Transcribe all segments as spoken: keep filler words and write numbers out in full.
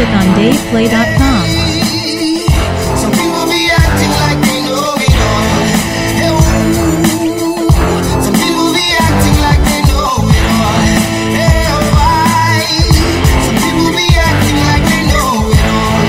music on dave play dot com. Some people be acting like they know it all. Hey, ooh. Some people be acting like they know it all. Hey, why? Some people be acting like they know it all.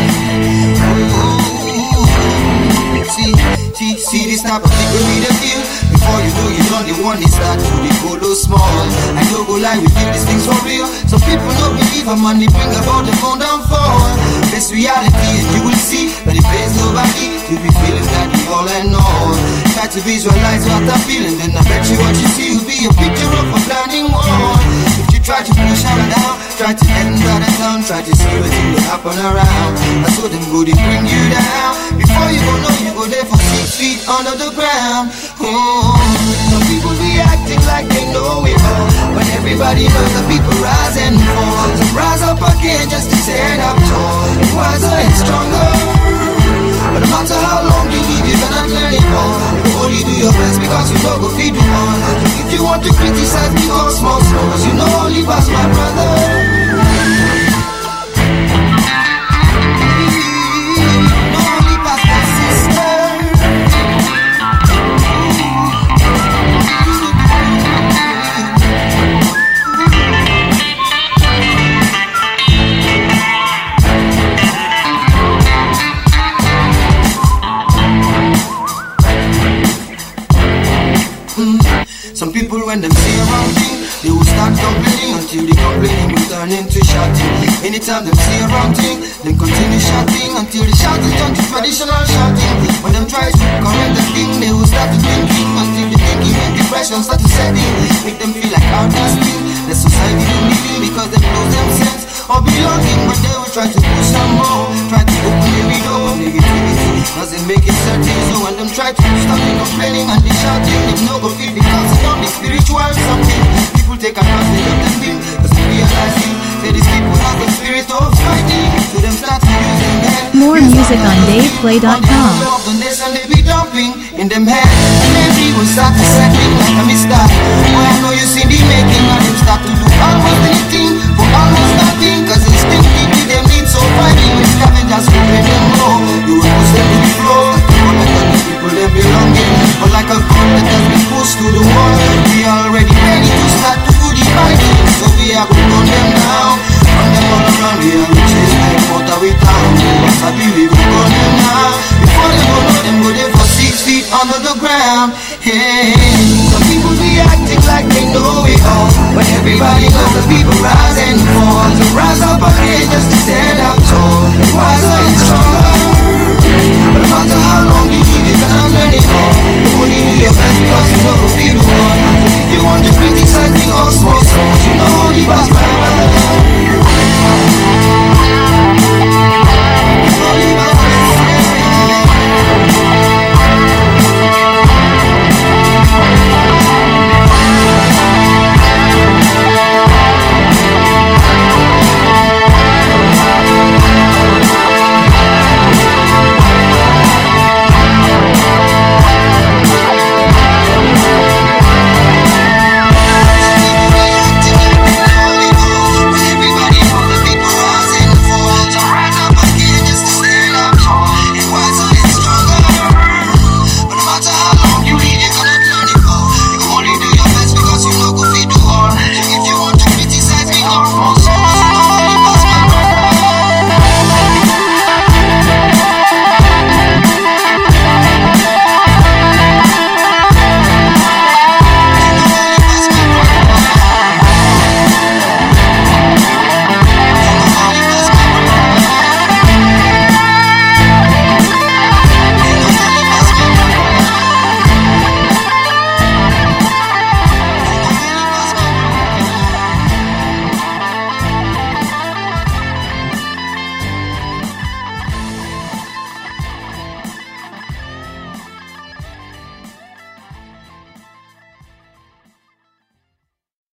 Ooh. See, see, see this type of people need a feel. Before you know you done the one, they start to the polo small. I don't go lie, we feel these things for real. Some people don't believe a man, they bring about the phone down forward. This reality, and you will see that it pays nobody. You be feeling that you all and all. Try to visualize what I'm feeling, then I bet you what you see will be a picture of a blinding wall. If you try to push her down, try to enter the town, try to see what will happen around. I saw them go, they bring you down. Before you go know, you go there for six feet under the ground. Oh, some people be acting like they know it all, when everybody knows that people rise and fall. So rise up again just to stand up tall, and wiser and stronger. But no matter how long you live, you cannot learn it all. You only do your best because you know go feed the one. If you want to criticize me, go small, small, cause you know only pass my brother. Some people when them see a wrong thing, they will start complaining until the complaining will turn into shouting. Anytime them see a wrong thing, then continue shouting until the shouting turn to traditional shouting. When them try to correct the thing, they will start to thinking until the thinking and depression start to set in. Make them feel like outcasting. The society don't need it because they lose them sense or belonging, but they will try to push some more, try to open every door of negativity. Doesn't make it certain, so when them try to stop the complaining and the shouting, they no go feel because it's not the spiritual something. People take advantage of them thing, cause they realizing say these people have the spirit of fighting, so them start to use them head. More music on dave play dot com. And they be dumping in them head, and then people start to settling like a mister. Boy, I know you see the making, and them start to do almost anything for almost nothing, cause it's thinking with them need so fighting. When scavengers will let them know, you will push them to the floor. But like other people they belonging, but like a gun that has been pushed to the wall, we already ready to start to do the fighting. So we are going to run them down, run them all around. We are going to chase like water with town. Sabi we go run them now. Before they go know them go there for six feet under the ground. Hey, some people be acting like they know it all, when everybody knows that people rise and fall. So rise up again just to stand up tall, and wiser and stronger. But no matter how long you live, you cannot learn it all. You only do your best because you know who you are. If you want to criticize me all small, small, you know only pass my brother. Only my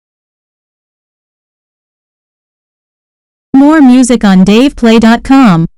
More music on dave play dot com.